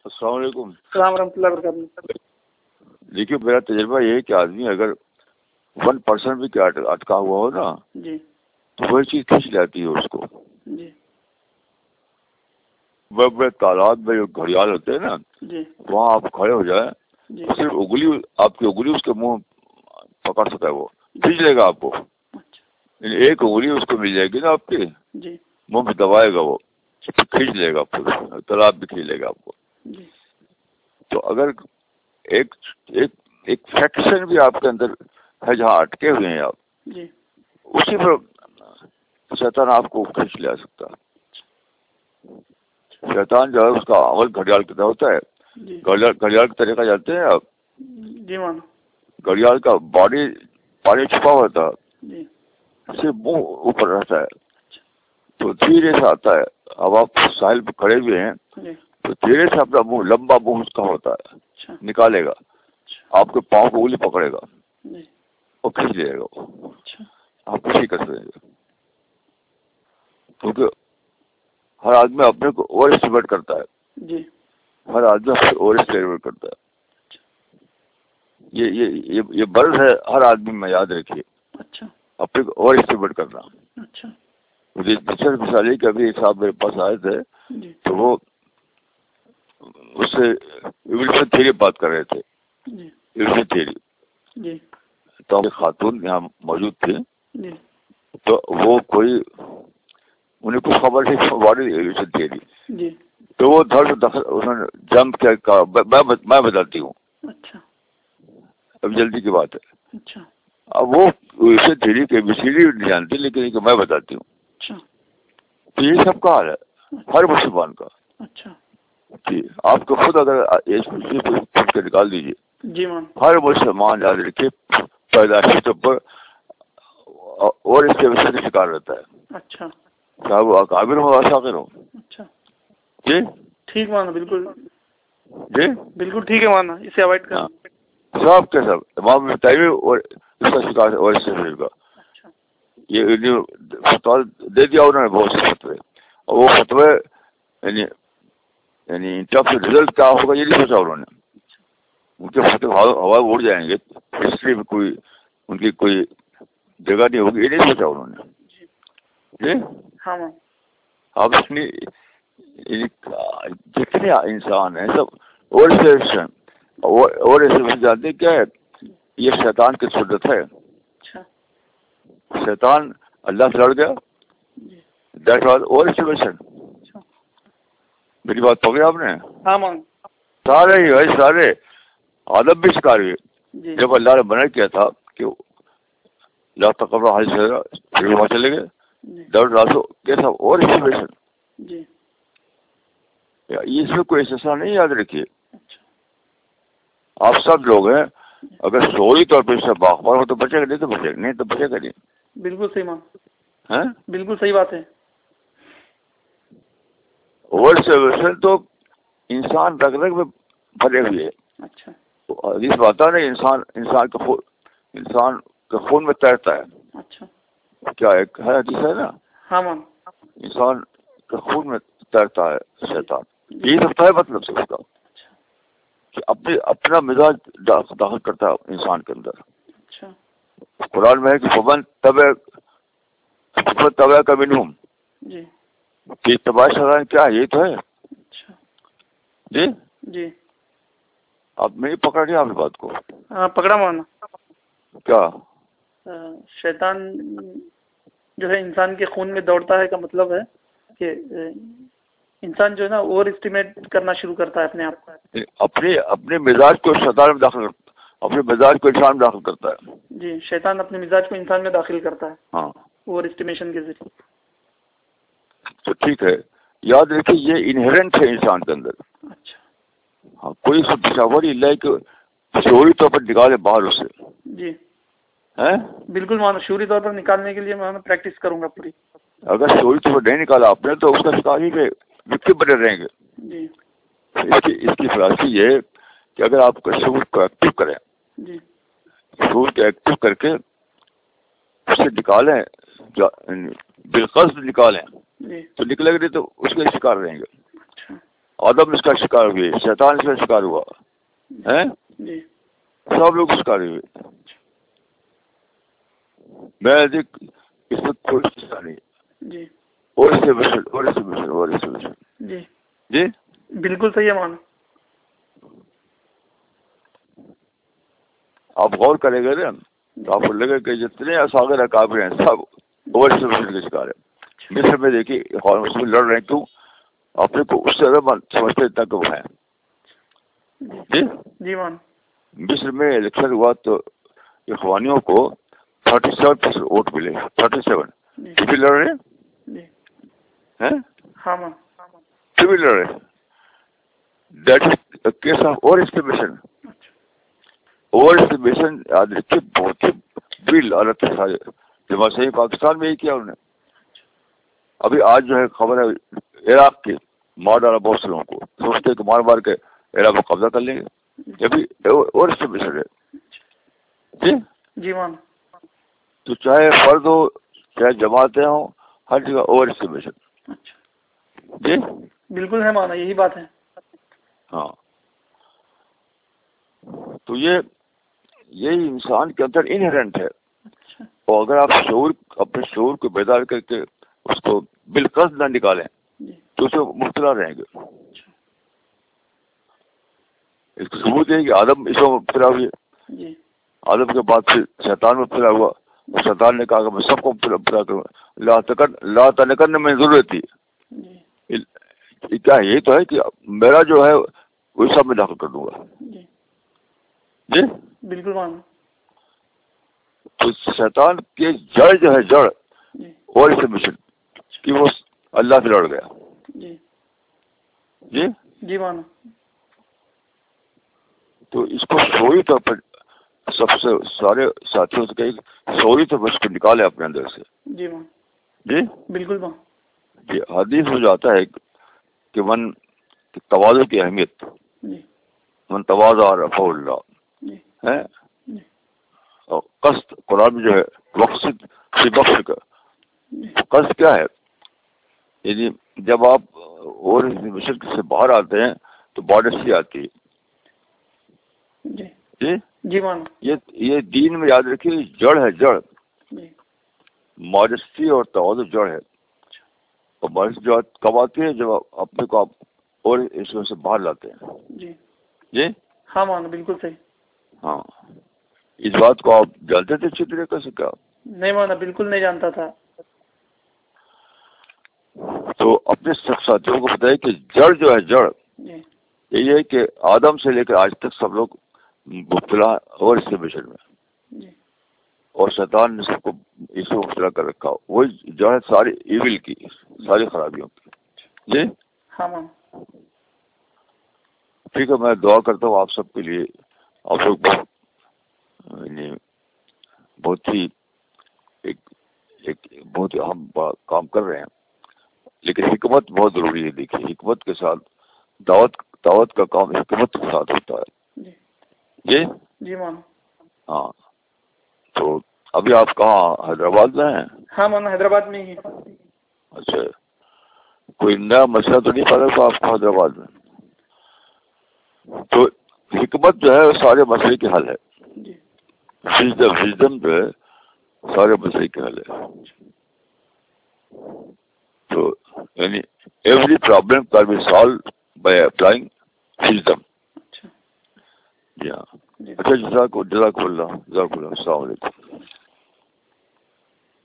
السلام علیکم. السلام ورحمۃ اللہ وبرکاتہ. دیکھیے میرا تجربہ یہ ہے کہ آدمی اگر 1% بھی کیا اٹکا ہوا ہو نا جی تو وہی چیز کھینچ جاتی ہے اس کو. جی بڑے بڑے تالاب میں جو گھڑیال ہوتے ہیں نا جی وہاں آپ کھڑے ہو جائیں جی صرف انگلی آپ کی انگلی اس کے منہ پکڑ سکتا ہے, وہ کھینچ لے گا آپ کو. اچھا ایک انگلی اس کو مل جائے گی نا آپ کی جی منہ میں دبائے گا, وہ کھینچ لے گا, پھر تالاب بھی کھینچ لے گا آپ کو. جی تو اگر ایک فیکشن بھی آپ کے اندر ہے جہاں اٹکے ہوئے ہیں آپ, جی اسی پر شیطان آپ کو کھینچ لے سکتا ہے. شیطان جو ہے اس کا عمل گھڑیال کی طرح ہوتا ہے. جی گھڑیال کا طریقہ جانتے ہیں آپ؟ جی مان گھڑیال کا باڈی پانی چھپا ہوتا ہے, جی صرف منہ اوپر رہتا ہے. تو دھیرے سے آتا ہے. اب آپ ساحل پہ کھڑے ہوئے ہیں جی تو دھیرے سے اپنا منہ, لمبا منہ اس کا ہوتا ہے, اچھا نکالے گا, آپ کے پاؤں کو انگلی پکڑے گا جی اور کھینچ لے گا. اچھا آپ کچھ نہیں کر سکیں گے کیونکہ ہر آدمی اپنے کو اوور اسٹیمیٹ کرتا ہے. جی ہر آدمی اوور اسٹیمیٹ کرتا ہے. یہ برض ہے ہر آدمی میں, یاد رکھیے. اچھا اپنے کو اوور اسٹیمیٹ کرنا. اچھا دوسرے مثالی کے ابھی ایک صاحب میرے پاس آئے تھے جی تو وہ اس سے ایوولوشن تھیوری بات کر رہے تھے. جی ایوولوشن تھیوری جی تو خاتون یہاں موجود تھی جی تو وہ کوئی انہیں کچھ خبر نہیں باڈی ایوولوشن تھیوری. جی تو وہ انہوں نے جمپ کیا, کہا میں بتاتی ہوں. اچھا اب جلدی کی بات ہے. اچھا اب وہ ایوولوشن تھیوری کے بسیری نہیں جانتی, لیکن میں بتاتی ہوں. اچھا تو یہ سب کا حال ہے ہر مسلمان کا. اچھا جی آپ کو خود اگر پوچھ کے نکال دیجیے, جی مان ہر مسلمان یاد رکھیے پیدائشی طور پر اور اس کے وجہ کا شکار رہتا ہے, اچھا چاہے وہ اکابر ہو یا صاغر ہو. اچھا جی ٹھیک مانا, بالکل جی بالکل ٹھیک ہے مانا, اسے اوائڈ ہاں کریں. سب کے سب امام ابن تیمیہ اور اس کا شکار ہے, اور اس سے کا اچھا یہ فتویٰ دے دیا انہوں نے, بہت سے فتوے. اور وہ فتوے یعنی ان ٹرمس آف رزلٹ کیا ہوگا یہ نہیں سوچا انہوں نے. ان کے فتوے ہوا اڑ جائیں گے, ہسٹری میں کوئی ان کی کوئی جگہ نہیں ہوگی, یہ نہیں سوچا انہوں نے. جی ہاں مان آپ اپنی جتنے انسان ہیں سب اور جانتے کیا ہے, یہ شیطان کی سنت ہے. اچھا شیطان اللہ سے لڑ گیا, جی دیٹ واز اوور اسٹیمیشن. میری بات پکڑی آپ نے؟ ہاں مان سارے ہی بھائی سارے آدم بھی شکار ہوئے. جی جب اللہ نے منع کیا تھا کہ لا تقربوا هذه الشجرة, پھر وہاں چلے گئے. جی دیٹ واز کیسا اوور اسٹیمیشن. جی اس میں کوئی استثنا نہیں, یاد رکھیے. اچھا آپ سب لوگ ہیں, اگر شعوری طور پہ اس سے باخبر ہو تو بچے گا, نہیں تو بچے گا نہیں, تو بچے گا نہیں. بالکل صحیح مان, ہیں بالکل صحیح بات ہے. اوور اسٹیمیشن تو انسان رگ رگ میں بھرے ہوئے. اچھا حدیث میں آتا ہے انسان کے خون میں تیرتا ہے. اچھا کیا ایک ہے حدیث ہے نا, ہاں مان انسان کے خون میں تیرتا ہے شیطان. یہی سکتا ہے مطلب سے اس کا کہ اپنا مزاج داخل کرتا ہے انسان کے اندر. اچھا قرآن میں ہے کہ فمن طبع کا منہم, جی کہ تباہ شرائن کیا ہے, یہ تو ہے. اچھا جی جی آپ نہیں پکڑ رہے آپ کی بات کو. ہاں پکڑا مانا. کیا شیطان جو ہے انسان کے خون میں دوڑتا ہے کا مطلب ہے کہ انسان جو ہے نا اوور اسٹیمیٹ کرنا شروع کرتا ہے اپنے آپ کو. اپنے مزاج کو شیطان میں داخل کرتا, اپنے مزاج کو انسان میں داخل کرتا ہے. جی شیطان اپنے مزاج کو انسان میں داخل کرتا ہے ہاں اوور اسٹیمیشن کے ذریعے. تو ٹھیک ہے, یاد رکھیے یہ انہیرنٹ ہے انسان کے اندر. اچھا ہاں کوئی تصور ہی نہیں کہ شعوری طور پر نکالے باہر اس سے. جی ہیں بالکل مانو, شعوری طور پر نکالنے کے لیے میں پریکٹس کروں گا پوری. اگر شعوری طور پر نہیں نکالا آپ نے تو اس کا شکار ہی پہ وکٹم بنے رہیں گے. جی اس کی فلاسفی یہ ہے کہ اگر آپ شعور کو ایکٹیو کریں, جی شعور کو ایکٹیو کر کے اسے نکالیں, بالقصد نکالیں, جی تو نکلے گا نہیں تو اس کے شکار رہیں گے. اچھا آدم اس کا شکار ہوئے, شیطان اس کا شکار ہوا ہے, جی سب لوگ شکار ہوئے. میں اس میں کوئی شکار نہیں. جی اور اس سے بشر اور اس سے بشر اور اس سے بشر. جی جی بالکل صحیح ہے مولانا. آپ غور کریں گے نا تو آپ کو لگے کہ جتنے اساغر اکابر ہیں سب اور اس سے بشر کے شکار ہیں. مصر میں دیکھیے اخوان میں لڑ رہے ہیں, کیوں؟ اپنے کو اس سے زیادہ سمجھتے اتنا کہ وہ ہیں. جی جی مان. مصر میں الیکشن ہوا تو اخوانیوں کو 37% ووٹ ملے. 37 کتنے لڑ رہے ہیں؟ ہاں مان. کتنے لڑ رہے ہیں؟ That is case of overestimation. Overestimation یاد رکھیے بہت ہی بری حالت ہے. سارے جماعت صحیح پاکستان میں ہی کیا انہوں نے. ابھی آج جو ہے خبر ہے عراق کی مار ڈالا بہت سے لوگوں کو, سوچتے کہ مار کے عراق کو قبضہ کر لیں گے. یہ بھی اور اسٹیمیشن ہے. جی جی مان. تو چاہے فرد ہو چاہے جماعتیں ہوں, ہر جگہ اوور اسٹیمیشن. جی بالکل ہے مانا, یہی بات ہے. ہاں تو یہی انسان کے اندر انہرنٹ ہے. اور اگر آپ اپنے شعور کو بیدار کر کے اس کو بالقصد نہ نکالیں تو اسے مبتلا رہیں گے. اس کا ثبوت ہے کہ آدم اس میں مبتلا ہوئے. آدم کے بعد پھر شیطان مبتلا ہوا. شیطان نے کہا کہ میں سب کو مبتلا کروں, لا تنکن میں ضرورت تھی. کیا یہی تو ہے کہ میرا جو ہے وہ سب میں داخل کر دوں گا. جی بالکل مان. تو شیطان کے جڑ جو ہے جڑ اور اس مشن کہ وہ اللہ سے لڑ گیا. جی جی مان. تو اس کو شعوری طور پر سب سے سارے ساتھیوں سے کہیں شعوری طور پر اس کو نکالے اپنے اندر سے. جی مان. جی بالکل مان. جی حدیث ہو جاتا ہے کہ من تواضع کی اہمیت, من تواضع رفعہ اللہ ہے. اور قصد قرآن میں جو ہے وقصد فی بخش کا قصد کیا ہے؟ یعنی جب آپ اور مشن سے باہر آتے ہیں تو ماڈسٹی آتی ہے. جی جی مان. یہ دین میں یاد رکھیے جڑ ہے, جڑ ماڈسٹی اور تواضع جڑ ہے. اور ماڈسٹی جو کب آتی ہے جب اپنے کو آپ اور اس میں سے باہر لاتے ہیں. جی ہاں مان بالکل صحیح. ہاں اس بات کو آپ جانتے تھے اچھی طریقے سے کیا؟ نہیں مانا, بالکل نہیں جانتا تھا. تو اپنے سب ساتھیوں کو بتائیے کہ جڑ جو ہے جڑ یہی ہے کہ آدم سے لے کر آج تک سب لوگ مبتلا اور اس کے مشن میں, اور شیطان نے سب کو اس میں مبتلا کر رکھا. وہی جو ہے ساری ایول کی, ساری خرابیوں کی. جی ہاں مان. ٹھیک ہے, میں دعا کرتا ہوں آپ سب کے لیے. آپ لوگ بہت ہی ایک بہت ہی اہم کام کر رہے ہیں, لیکن حکمت بہت ضروری ہے. دیکھیے حکمت کے ساتھ دعوت کا کام حکمت کے ساتھ ہوتا ہے. جی جی مان. ہاں تو ابھی آپ کہاں حیدرآباد میں ہیں؟ ہاں مان, حیدرآباد میں ہی. اچھا, کوئی نیا مسئلہ تو نہیں پڑا تھا آپ کو حیدرآباد میں؟ تو حکمت جو ہے سارے مسئلے کے حل ہے. وژڈم جو ہے سارے مسئلے کے حل ہے. تو یعنی every problem can be solve by applying wisdom. جی ہاں. اچھا جزاک اللہ. السلام علیکم.